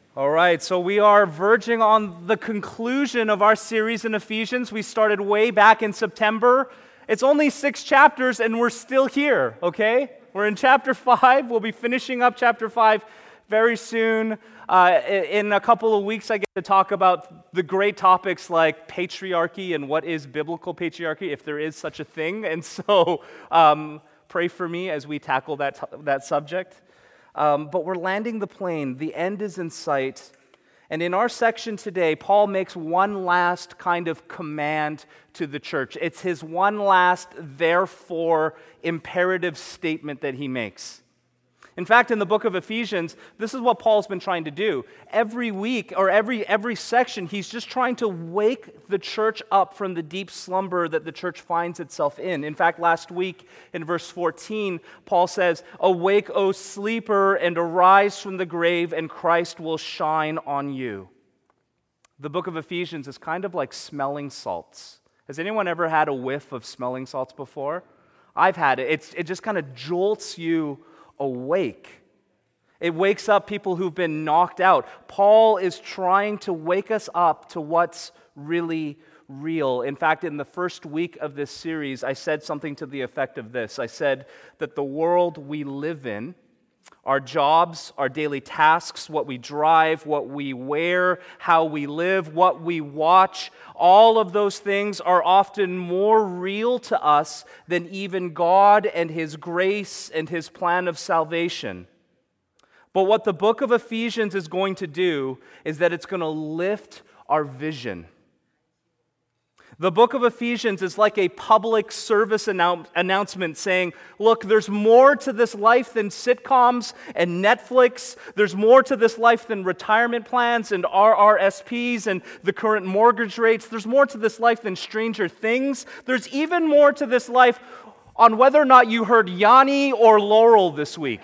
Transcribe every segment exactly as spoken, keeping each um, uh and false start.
All right, so we are verging on the conclusion of our series in Ephesians. We started way back in September. It's only six chapters and we're still here, okay? We're in chapter five. We'll be finishing up chapter five very soon. Uh, in a couple of weeks, I get to talk about the great topics like patriarchy and what is biblical patriarchy, if there is such a thing. And so um, pray for me as we tackle that, t- that subject. Um, but we're landing the plane. The end is in sight. And in our section today, Paul makes one last kind of command to the church. It's his one last, therefore, imperative statement that he makes. In fact, in the book of Ephesians, this is what Paul's been trying to do. Every week, or every, every section, he's just trying to wake the church up from the deep slumber that the church finds itself in. In fact, last week, in verse fourteen, Paul says, "Awake, O sleeper, and arise from the grave, and Christ will shine on you." The book of Ephesians is kind of like smelling salts. Has anyone ever had a whiff of smelling salts before? I've had it. It's, it just kind of jolts you awake. It wakes up people who've been knocked out. Paul is trying to wake us up to what's really real. In fact, in the first week of this series, I said something to the effect of this. I said that the world we live in, our jobs, our daily tasks, what we drive, what we wear, how we live, what we watch, all of those things are often more real to us than even God and His grace and His plan of salvation. But what the book of Ephesians is going to do is that it's going to lift our vision. The book of Ephesians is like a public service annou- announcement saying, look, there's more to this life than sitcoms and Netflix. There's more to this life than retirement plans and R R S Ps and the current mortgage rates. There's more to this life than Stranger Things. There's even more to this life on whether or not you heard Yanni or Laurel this week.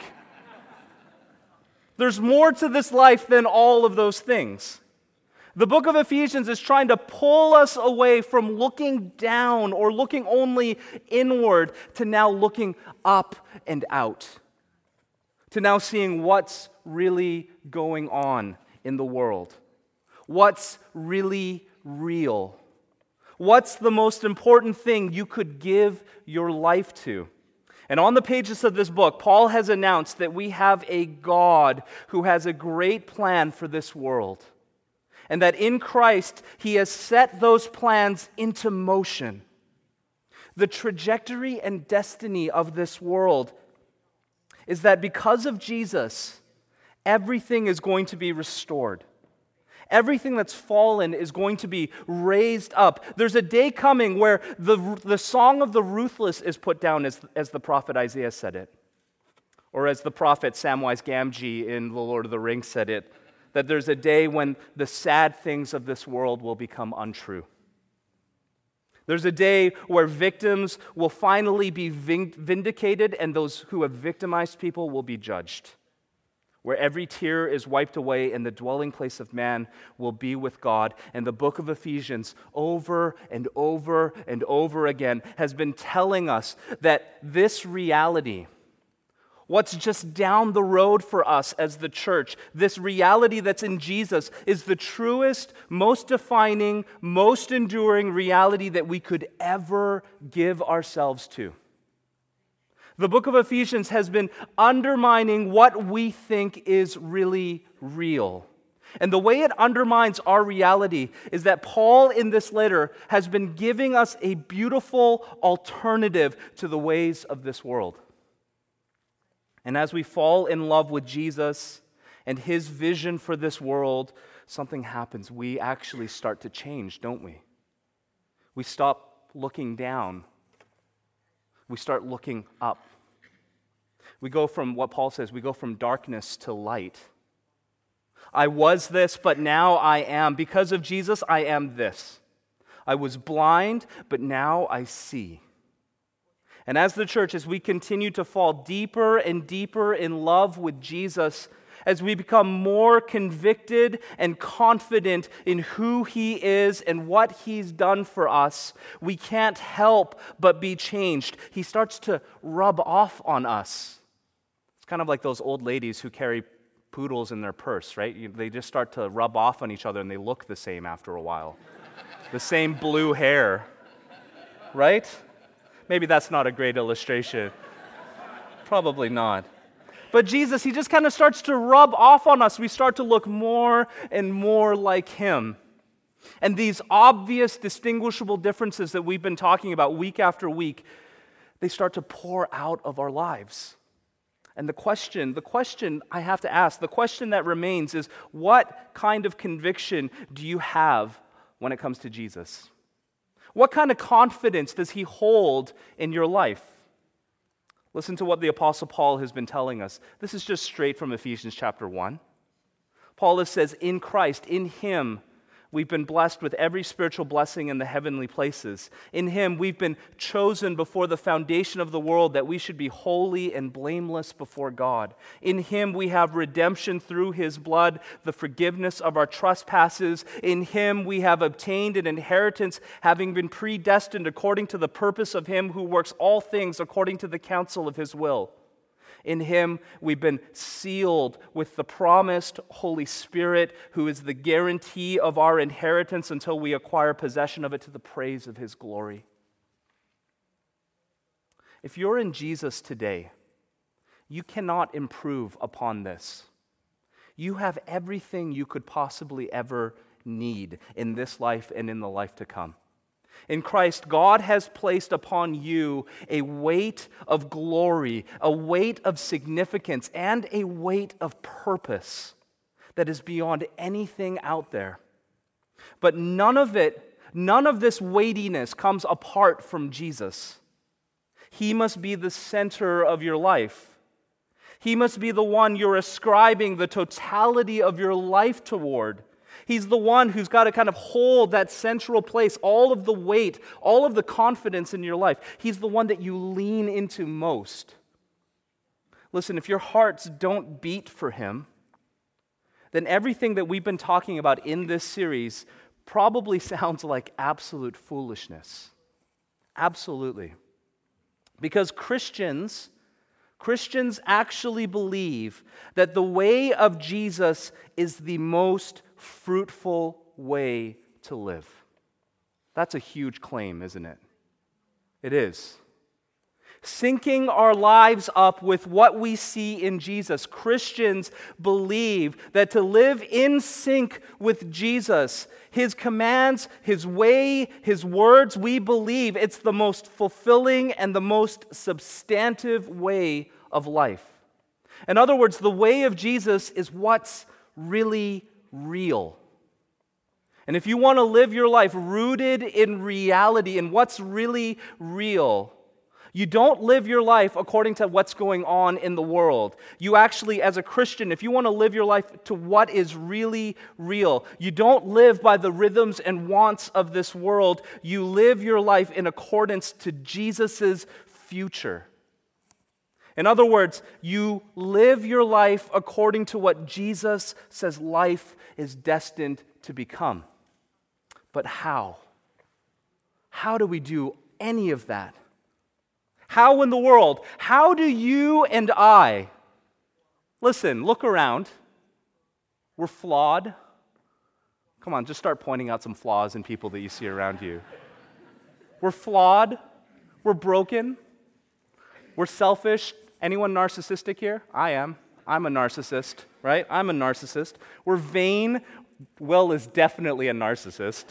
There's more to this life than all of those things. The book of Ephesians is trying to pull us away from looking down or looking only inward to now looking up and out, to now seeing what's really going on in the world, what's really real, what's the most important thing you could give your life to. And on the pages of this book, Paul has announced that we have a God who has a great plan for this world. And that in Christ, He has set those plans into motion. The trajectory and destiny of this world is that because of Jesus, everything is going to be restored. Everything that's fallen is going to be raised up. There's a day coming where the, the song of the ruthless is put down, as, as the prophet Isaiah said it. Or as the prophet Samwise Gamgee in The Lord of the Rings said it, that there's a day when the sad things of this world will become untrue. There's a day where victims will finally be vindicated and those who have victimized people will be judged. Where every tear is wiped away and the dwelling place of man will be with God. And the book of Ephesians, over and over and over again, has been telling us that this reality, what's just down the road for us as the church, this reality that's in Jesus, is the truest, most defining, most enduring reality that we could ever give ourselves to. The book of Ephesians has been undermining what we think is really real. And the way it undermines our reality is that Paul in this letter has been giving us a beautiful alternative to the ways of this world. And as we fall in love with Jesus and His vision for this world, something happens. We actually start to change, don't we? We stop looking down. We start looking up. We go from what Paul says, we go from darkness to light. I was this, but now I am. Because of Jesus, I am this. I was blind, but now I see. And as the church, as we continue to fall deeper and deeper in love with Jesus, as we become more convicted and confident in who He is and what He's done for us, we can't help but be changed. He starts to rub off on us. It's kind of like those old ladies who carry poodles in their purse, right? You, they just start to rub off on each other and they look the same after a while. The same blue hair, right? Maybe that's not a great illustration. Probably not. But Jesus, he just kind of starts to rub off on us. We start to look more and more like him. And these obvious, distinguishable differences that we've been talking about week after week, they start to pour out of our lives. And the question, the question I have to ask, the question that remains is, what kind of conviction do you have when it comes to Jesus? What kind of confidence does he hold in your life? Listen to what the Apostle Paul has been telling us. This is just straight from Ephesians chapter one. Paul says, in Christ, in him, we've been blessed with every spiritual blessing in the heavenly places. In him, we've been chosen before the foundation of the world that we should be holy and blameless before God. In him, we have redemption through his blood, the forgiveness of our trespasses. In him, we have obtained an inheritance, having been predestined according to the purpose of him who works all things according to the counsel of his will. In him, we've been sealed with the promised Holy Spirit, who is the guarantee of our inheritance until we acquire possession of it to the praise of his glory. If you're in Jesus today, you cannot improve upon this. You have everything you could possibly ever need in this life and in the life to come. In Christ, God has placed upon you a weight of glory, a weight of significance, and a weight of purpose that is beyond anything out there. But none of it, none of this weightiness comes apart from Jesus. He must be the center of your life. He must be the one you're ascribing the totality of your life toward. He's the one who's got to kind of hold that central place, all of the weight, all of the confidence in your life. He's the one that you lean into most. Listen, if your hearts don't beat for him, then everything that we've been talking about in this series probably sounds like absolute foolishness. Absolutely. Because Christians, Christians actually believe that the way of Jesus is the most fruitful way to live. That's a huge claim, isn't it? It is. Syncing our lives up with what we see in Jesus. Christians believe that to live in sync with Jesus, his commands, his way, his words, we believe it's the most fulfilling and the most substantive way of life. In other words, the way of Jesus is what's really real. And if you want to live your life rooted in reality, in what's really real, you don't live your life according to what's going on in the world. You actually, as a Christian, if you want to live your life to what is really real, you don't live by the rhythms and wants of this world. You live your life in accordance to Jesus' future. In other words, you live your life according to what Jesus says life is destined to become. But how? How do we do any of that? How in the world? How do you and I? Listen, look around. We're flawed. Come on, just start pointing out some flaws in people that you see around you. We're flawed. We're broken. We're selfish. Anyone narcissistic here? I am. I'm a narcissist, right? I'm a narcissist. We're vain. Will is definitely a narcissist.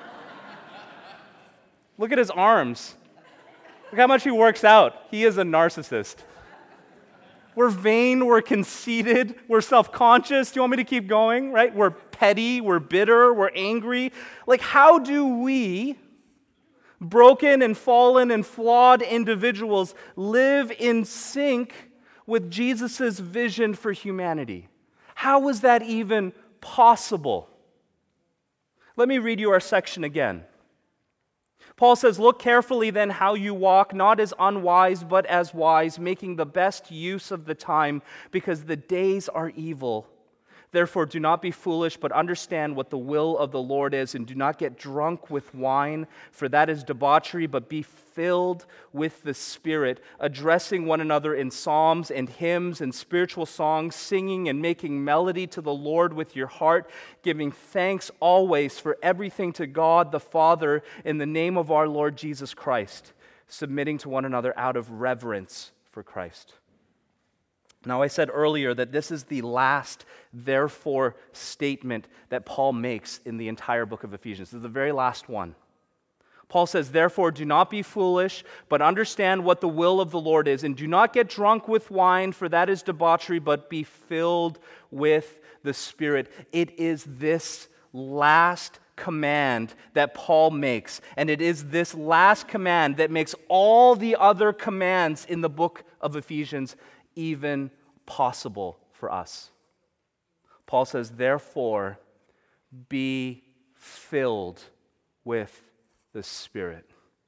Look at his arms. Look how much he works out. He is a narcissist. We're vain. We're conceited. We're self-conscious. Do you want me to keep going, right? We're petty. We're bitter. We're angry. Like, how do we, broken and fallen and flawed individuals, live in sync with Jesus' vision for humanity? How is that even possible? Let me read you our section again. Paul says, "Look carefully then how you walk, not as unwise, but as wise, making the best use of the time, because the days are evil. Therefore, do not be foolish, but understand what the will of the Lord is, and do not get drunk with wine, for that is debauchery, but be filled with the Spirit, addressing one another in psalms and hymns and spiritual songs, singing and making melody to the Lord with your heart, giving thanks always for everything to God the Father in the name of our Lord Jesus Christ, submitting to one another out of reverence for Christ. Now, I said earlier that this is the last therefore statement that Paul makes in the entire book of Ephesians. This is the very last one. Paul says, therefore, do not be foolish, but understand what the will of the Lord is, and do not get drunk with wine, for that is debauchery, but be filled with the Spirit. It is this last command that Paul makes, and it is this last command that makes all the other commands in the book of Ephesians even possible for us. Paul says, therefore, be filled with the Spirit.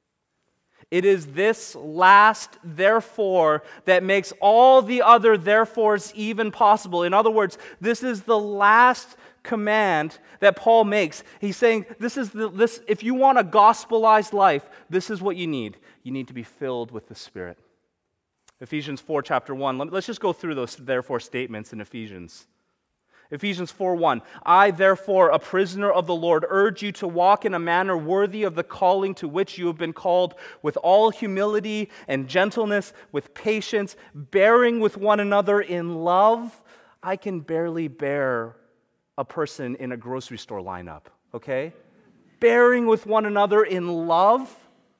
It is this last therefore that makes all the other therefores even possible. In other words, this is the last command that Paul makes. He's saying, this is the, this, if you want a gospelized life, this is what you need. You need to be filled with the Spirit. Ephesians four, chapter one. Let's just go through those therefore statements in Ephesians. Ephesians four one. I, therefore, a prisoner of the Lord, urge you to walk in a manner worthy of the calling to which you have been called, with all humility and gentleness, with patience, bearing with one another in love. I can barely bear a person in a grocery store lineup, okay? Bearing with one another in love.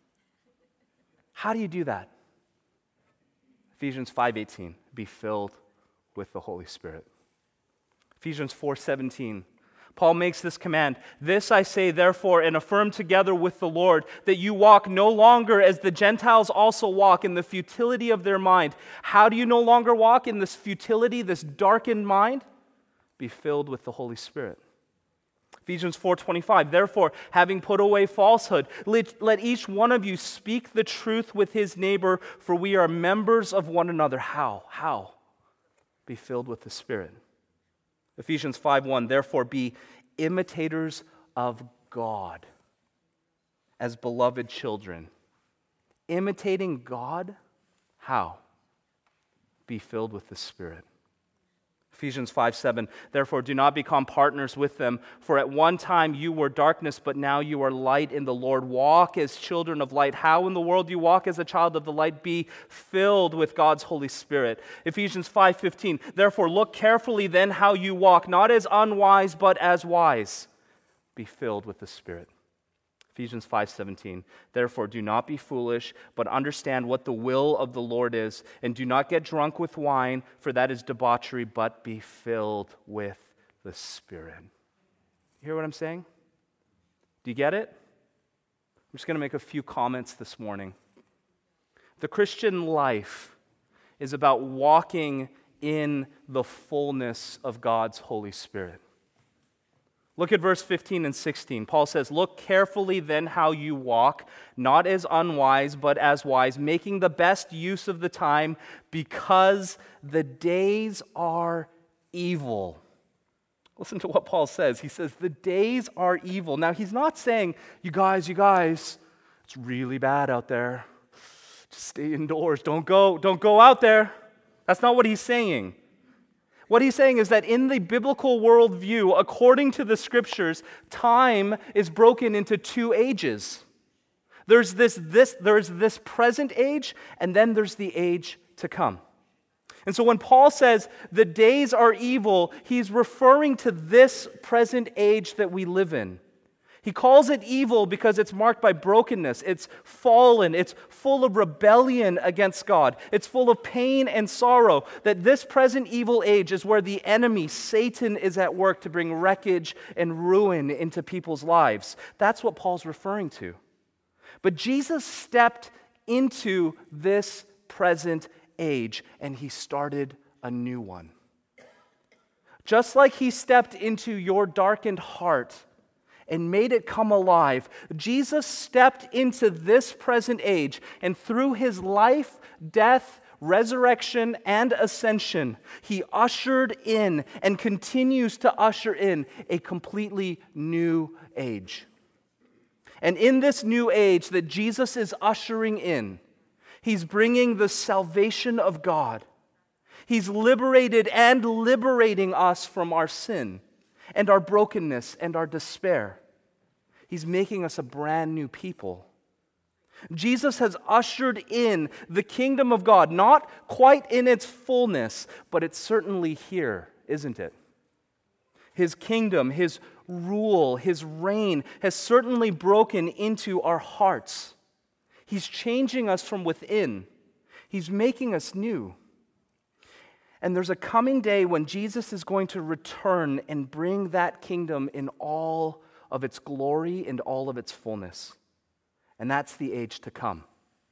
How do you do that? Ephesians five eighteen, be filled with the Holy Spirit. Ephesians four seventeen, Paul makes this command, this I say therefore and affirm together with the Lord, that you walk no longer as the Gentiles also walk in the futility of their mind. How do you no longer walk in this futility, this darkened mind? Be filled with the Holy Spirit. Ephesians four twenty-five, therefore, having put away falsehood, let, let each one of you speak the truth with his neighbor, for we are members of one another. How? How? Be filled with the Spirit. Ephesians five one, therefore, be imitators of God as beloved children. Imitating God? How? Be filled with the Spirit. Ephesians five seven, therefore do not become partners with them, for at one time you were darkness, but now you are light in the Lord. Walk as children of light. How in the world you walk as a child of the light? Be filled with God's Holy Spirit. Ephesians five fifteen, therefore look carefully then how you walk, not as unwise, but as wise. Be filled with the Spirit. Ephesians five seventeen, therefore do not be foolish, but understand what the will of the Lord is, and do not get drunk with wine, for that is debauchery, but be filled with the Spirit. You hear what I'm saying? Do you get it? I'm just going to make a few comments this morning. The Christian life is about walking in the fullness of God's Holy Spirit. Look at verse fifteen and sixteen. Paul says, look carefully then how you walk, not as unwise, but as wise, making the best use of the time, because the days are evil. Listen to what Paul says. He says, the days are evil. Now, he's not saying, you guys, you guys, it's really bad out there. Just stay indoors. Don't go, don't go out there. That's not what he's saying. What he's saying is that in the biblical worldview, according to the scriptures, time is broken into two ages. There's this, this, there's this present age, and then there's the age to come. And so when Paul says the days are evil, he's referring to this present age that we live in. He calls it evil because it's marked by brokenness. It's fallen. It's full of rebellion against God. It's full of pain and sorrow. That this present evil age is where the enemy, Satan, is at work to bring wreckage and ruin into people's lives. That's what Paul's referring to. But Jesus stepped into this present age, and he started a new one. Just like he stepped into your darkened heart and made it come alive, Jesus stepped into this present age, and through his life, death, resurrection and ascension, he ushered in and continues to usher in a completely new age. And in this new age that Jesus is ushering in, he's bringing the salvation of God. He's liberated and liberating us from our sin and our brokenness and our despair. He's making us a brand new people. Jesus has ushered in the kingdom of God, not quite in its fullness, but it's certainly here, isn't it? His kingdom, his rule, his reign has certainly broken into our hearts. He's changing us from within. He's making us new. And there's a coming day when Jesus is going to return and bring that kingdom in all of its glory and all of its fullness. And that's the age to come.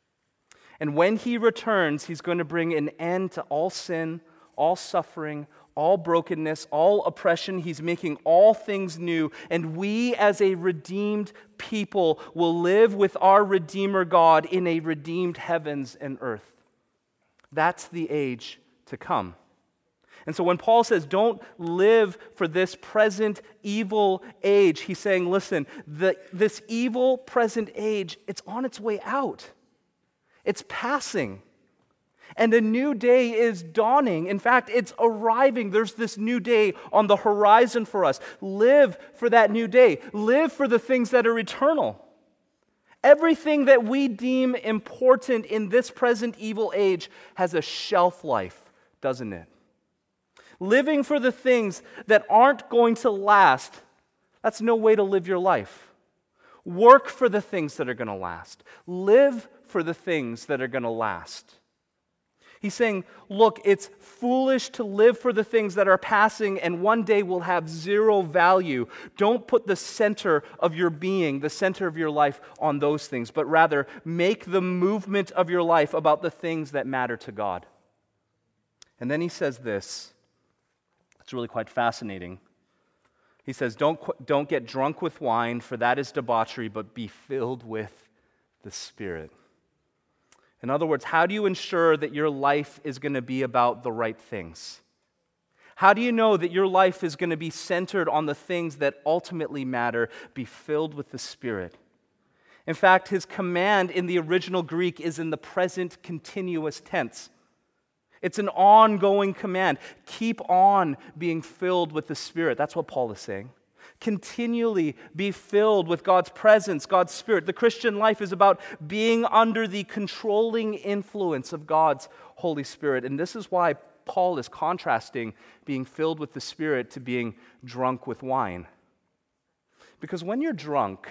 And when he returns, he's going to bring an end to all sin, all suffering, all brokenness, all oppression. He's making all things new. And we as a redeemed people will live with our Redeemer God in a redeemed heavens and earth. That's the age to come. And so when Paul says, don't live for this present evil age, he's saying, listen, the, this evil present age, it's on its way out. It's passing. And a new day is dawning. In fact, it's arriving. There's this new day on the horizon for us. Live for that new day. Live for the things that are eternal. Everything that we deem important in this present evil age has a shelf life, doesn't it? Living for the things that aren't going to last, that's no way to live your life. Work for the things that are going to last. Live for the things that are going to last. He's saying, look, it's foolish to live for the things that are passing and one day will have zero value. Don't put the center of your being, the center of your life on those things, but rather make the movement of your life about the things that matter to God. And then he says this. It's really quite fascinating. He says, don't, don't get drunk with wine, for that is debauchery, but be filled with the Spirit. In other words, how do you ensure that your life is going to be about the right things? How do you know that your life is going to be centered on the things that ultimately matter? Be filled with the Spirit. In fact, his command in the original Greek is in the present continuous tense. It's an ongoing command. Keep on being filled with the Spirit. That's what Paul is saying. Continually be filled with God's presence, God's Spirit. The Christian life is about being under the controlling influence of God's Holy Spirit. And this is why Paul is contrasting being filled with the Spirit to being drunk with wine. Because when you're drunk,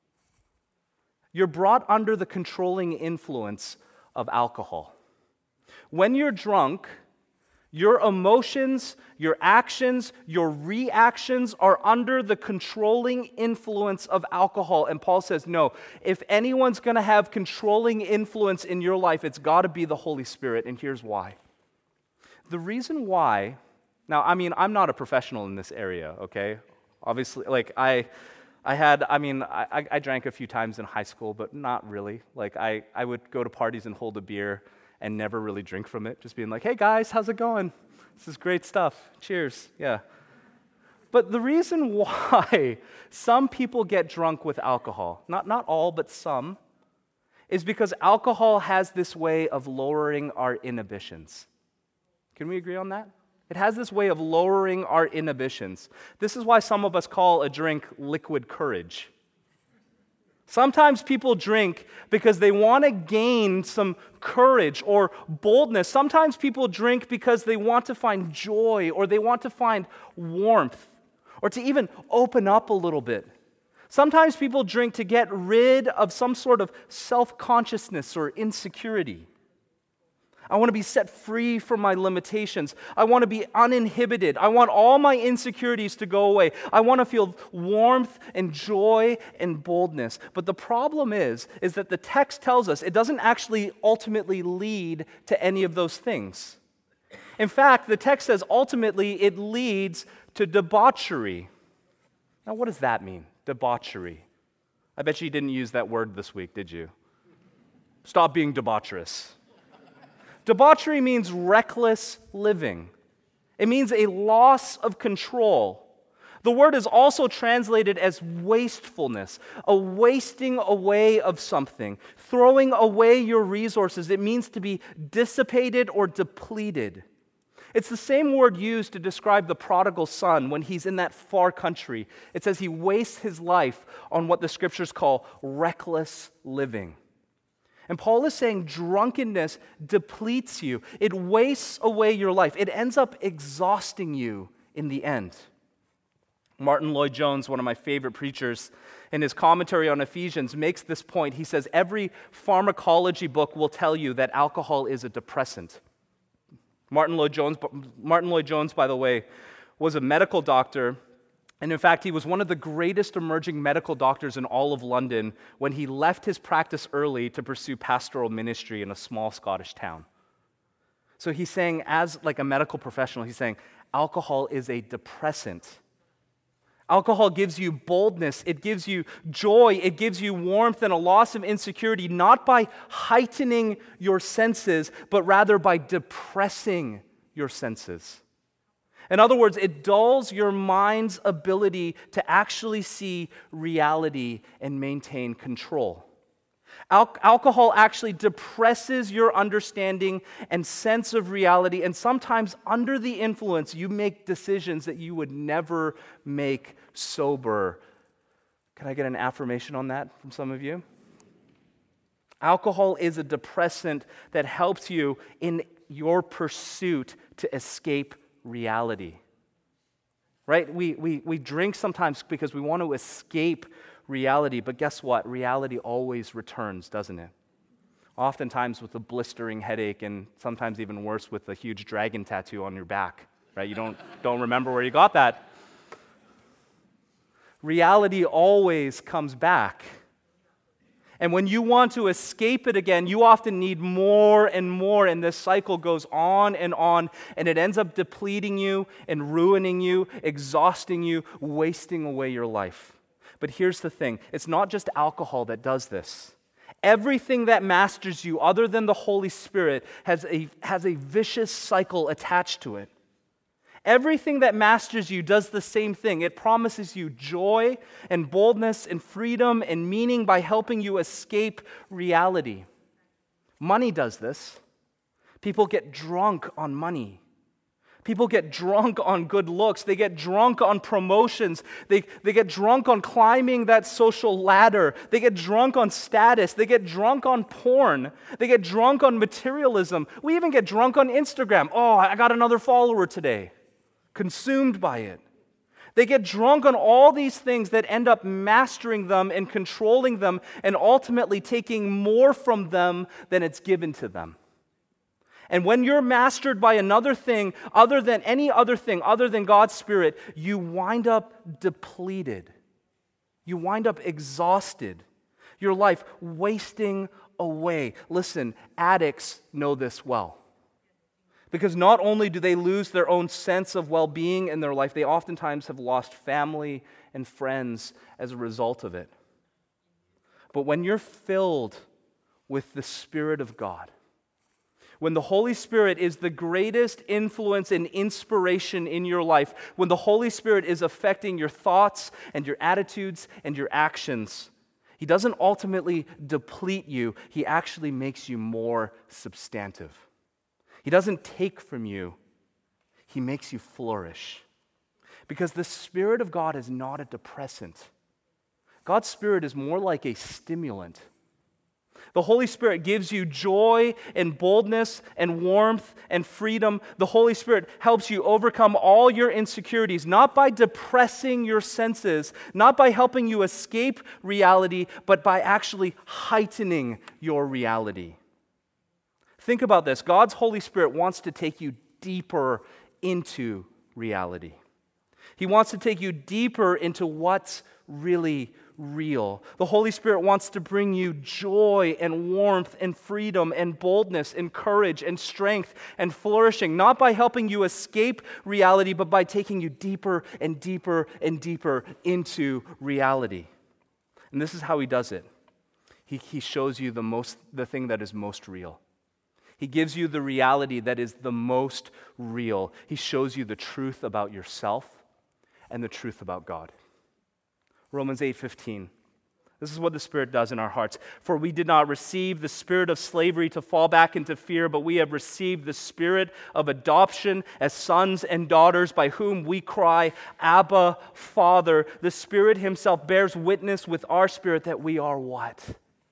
you're brought under the controlling influence of alcohol. When you're drunk, your emotions, your actions, your reactions are under the controlling influence of alcohol. And Paul says, no, if anyone's going to have controlling influence in your life, it's got to be the Holy Spirit. And here's why. The reason why, now, I mean, I'm not a professional in this area, okay? Obviously, like, I... I had, I mean, I, I drank a few times in high school, but not really. Like, I, I would go to parties and hold a beer and never really drink from it, just being like, hey guys, how's it going? This is great stuff. Cheers. Yeah. But the reason why some people get drunk with alcohol, not, not all, but some, is because alcohol has this way of lowering our inhibitions. Can we agree on that? It has this way of lowering our inhibitions. This is why some of us call a drink liquid courage. Sometimes people drink because they want to gain some courage or boldness. Sometimes people drink because they want to find joy or they want to find warmth or to even open up a little bit. Sometimes people drink to get rid of some sort of self-consciousness or insecurity. I want to be set free from my limitations. I want to be uninhibited. I want all my insecurities to go away. I want to feel warmth and joy and boldness. But the problem is, is that the text tells us it doesn't actually ultimately lead to any of those things. In fact, the text says ultimately it leads to debauchery. Now, what does that mean, debauchery? I bet you didn't use that word this week, did you? Stop being debaucherous. Debauchery means reckless living. It means a loss of control. The word is also translated as wastefulness, a wasting away of something, throwing away your resources. It means to be dissipated or depleted. It's the same word used to describe the prodigal son when he's in that far country. It says he wastes his life on what the scriptures call reckless living. And Paul is saying drunkenness depletes you. It wastes away your life. It ends up exhausting you in the end. Martin Lloyd-Jones, one of my favorite preachers, in his commentary on Ephesians, makes this point. He says, every pharmacology book will tell you that alcohol is a depressant. Martin Lloyd-Jones, Martin Lloyd-Jones, by the way, was a medical doctor. And in fact, he was one of the greatest emerging medical doctors in all of London when he left his practice early to pursue pastoral ministry in a small Scottish town. So he's saying, as like a medical professional, he's saying, alcohol is a depressant. Alcohol gives you boldness, it gives you joy, it gives you warmth and a loss of insecurity, not by heightening your senses, but rather by depressing your senses. In other words, it dulls your mind's ability to actually see reality and maintain control. Al- alcohol actually depresses your understanding and sense of reality, and sometimes under the influence, you make decisions that you would never make sober. Can I get an affirmation on that from some of you? Alcohol is a depressant that helps you in your pursuit to escape reality. Right? We, we, we drink sometimes because we want to escape reality, but guess what? Reality always returns, doesn't it? Oftentimes with a blistering headache, and sometimes even worse with a huge dragon tattoo on your back, right? You don't, don't remember where you got that. Reality always comes back. And when you want to escape it again, you often need more and more, and this cycle goes on and on, and it ends up depleting you and ruining you, exhausting you, wasting away your life. But here's the thing, it's not just alcohol that does this. Everything that masters you other than the Holy Spirit has a, has a vicious cycle attached to it. Everything that masters you does the same thing. It promises you joy and boldness and freedom and meaning by helping you escape reality. Money does this. People get drunk on money. People get drunk on good looks. They get drunk on promotions. They, they get drunk on climbing that social ladder. They get drunk on status. They get drunk on porn. They get drunk on materialism. We even get drunk on Instagram. Oh, I got another follower today. Consumed by it. They get drunk on all these things that end up mastering them and controlling them and ultimately taking more from them than it's given to them. And when you're mastered by another thing other than any other thing, other than God's Spirit, you wind up depleted. You wind up exhausted. Your life wasting away. Listen, addicts know this well. Because not only do they lose their own sense of well-being in their life, they oftentimes have lost family and friends as a result of it. But when you're filled with the Spirit of God, when the Holy Spirit is the greatest influence and inspiration in your life, when the Holy Spirit is affecting your thoughts and your attitudes and your actions, He doesn't ultimately deplete you, He actually makes you more substantive. He doesn't take from you, He makes you flourish. Because the Spirit of God is not a depressant. God's Spirit is more like a stimulant. The Holy Spirit gives you joy and boldness and warmth and freedom. The Holy Spirit helps you overcome all your insecurities, not by depressing your senses, not by helping you escape reality, but by actually heightening your reality. Think about this. God's Holy Spirit wants to take you deeper into reality. He wants to take you deeper into what's really real. The Holy Spirit wants to bring you joy and warmth and freedom and boldness and courage and strength and flourishing, not by helping you escape reality, but by taking you deeper and deeper and deeper into reality. And this is how He does it. He, he shows you the most, the thing that is most real. He gives you the reality that is the most real. He shows you the truth about yourself and the truth about God. Romans eight fifteen. This is what the Spirit does in our hearts. For we did not receive the spirit of slavery to fall back into fear, but we have received the spirit of adoption as sons and daughters, by whom we cry, Abba, Father. The Spirit himself bears witness with our spirit that we are what?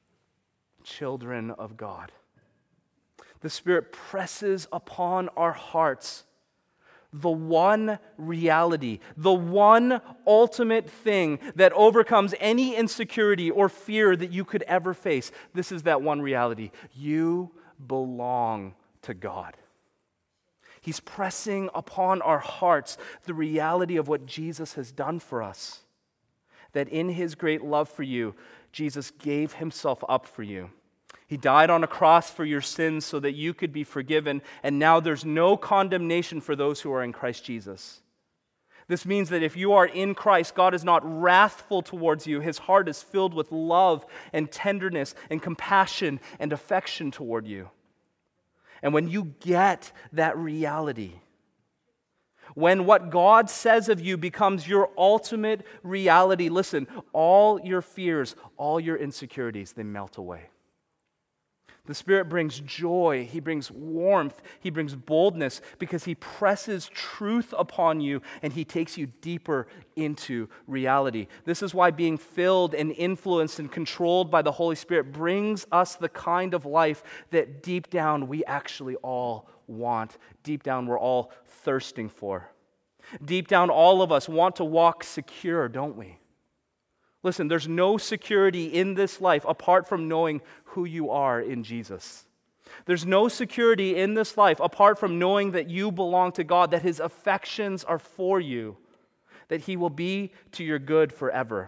Children of God. The Spirit presses upon our hearts the one reality, the one ultimate thing that overcomes any insecurity or fear that you could ever face. This is that one reality. You belong to God. He's pressing upon our hearts the reality of what Jesus has done for us. That in his great love for you, Jesus gave himself up for you. He died on a cross for your sins so that you could be forgiven, and now there's no condemnation for those who are in Christ Jesus. This means that if you are in Christ, God is not wrathful towards you. His heart is filled with love and tenderness and compassion and affection toward you. And when you get that reality, when what God says of you becomes your ultimate reality, listen, all your fears, all your insecurities, they melt away. The Spirit brings joy, he brings warmth, he brings boldness because he presses truth upon you and he takes you deeper into reality. This is why being filled and influenced and controlled by the Holy Spirit brings us the kind of life that deep down we actually all want. Deep down we're all thirsting for. Deep down all of us want to walk secure, don't we? Listen, there's no security in this life apart from knowing who you are in Jesus. There's no security in this life apart from knowing that you belong to God, that his affections are for you, that he will be to your good forever,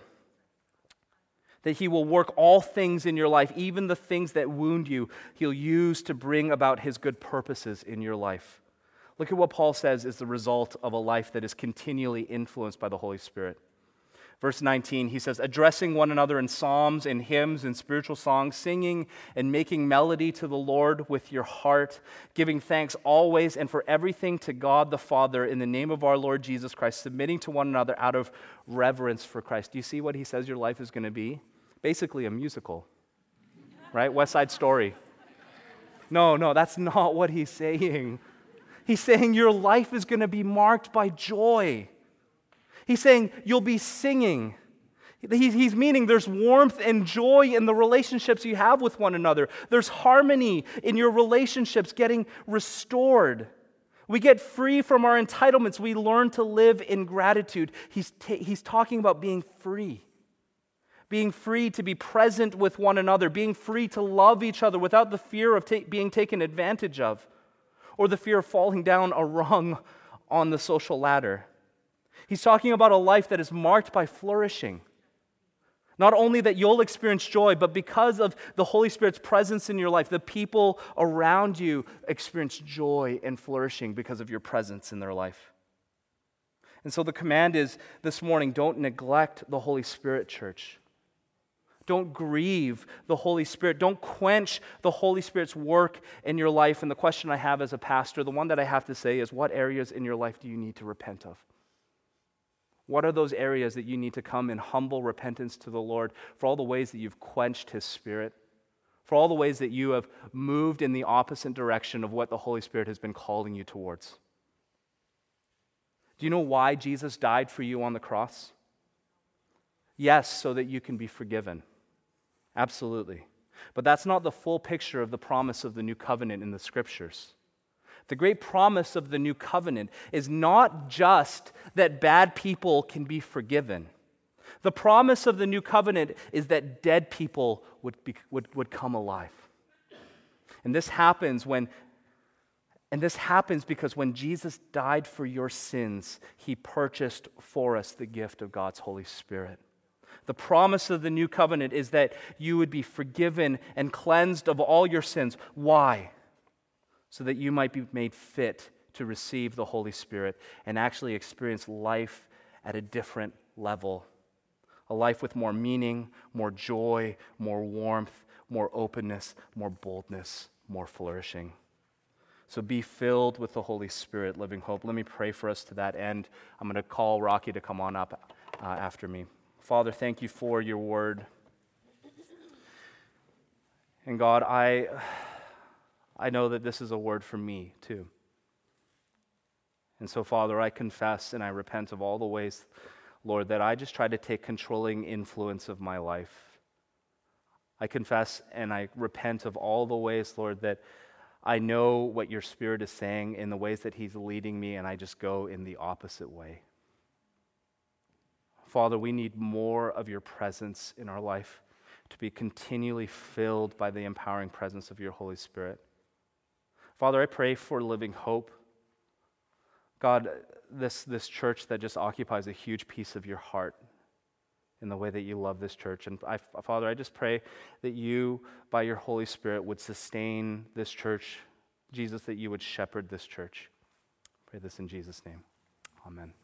that he will work all things in your life, even the things that wound you, he'll use to bring about his good purposes in your life. Look at what Paul says is the result of a life that is continually influenced by the Holy Spirit. Verse nineteen, he says, addressing one another in psalms and hymns and spiritual songs, singing and making melody to the Lord with your heart, giving thanks always and for everything to God the Father in the name of our Lord Jesus Christ, submitting to one another out of reverence for Christ. Do you see what he says your life is going to be? Basically a musical, right? West Side Story. No, no, that's not what he's saying. He's saying your life is going to be marked by joy. He's saying you'll be singing. He's, he's meaning there's warmth and joy in the relationships you have with one another. There's harmony in your relationships getting restored. We get free from our entitlements. We learn to live in gratitude. He's, ta- he's talking about being free. Being free to be present with one another. Being free to love each other without the fear of ta- being taken advantage of or the fear of falling down a rung on the social ladder. He's talking about a life that is marked by flourishing. Not only that you'll experience joy, but because of the Holy Spirit's presence in your life, the people around you experience joy and flourishing because of your presence in their life. And so the command is this morning, don't neglect the Holy Spirit, church. Don't grieve the Holy Spirit. Don't quench the Holy Spirit's work in your life. And the question I have as a pastor, the one that I have to say is, what areas in your life do you need to repent of? What are those areas that you need to come in humble repentance to the Lord for all the ways that you've quenched his Spirit, for all the ways that you have moved in the opposite direction of what the Holy Spirit has been calling you towards? Do you know why Jesus died for you on the cross? Yes, so that you can be forgiven. Absolutely. But that's not the full picture of the promise of the new covenant in the Scriptures. The great promise of the new covenant is not just that bad people can be forgiven. The promise of the new covenant is that dead people would, be, would, would come alive. And this happens when and this happens because when Jesus died for your sins, he purchased for us the gift of God's Holy Spirit. The promise of the new covenant is that you would be forgiven and cleansed of all your sins. Why? So that you might be made fit to receive the Holy Spirit and actually experience life at a different level. A life with more meaning, more joy, more warmth, more openness, more boldness, more flourishing. So be filled with the Holy Spirit, Living Hope. Let me pray for us to that end. I'm going to call Rocky to come on up uh, after me. Father, thank you for your word. And God, I, I know that this is a word for me too. And so, Father, I confess and I repent of all the ways, Lord, that I just try to take controlling influence of my life. I confess and I repent of all the ways, Lord, that I know what your Spirit is saying in the ways that he's leading me, and I just go in the opposite way. Father, we need more of your presence in our life, to be continually filled by the empowering presence of your Holy Spirit. Father, I pray for Living Hope. God, this, this church that just occupies a huge piece of your heart in the way that you love this church. And I, Father, I just pray that you, by your Holy Spirit, would sustain this church. Jesus, that you would shepherd this church. I pray this in Jesus' name. Amen.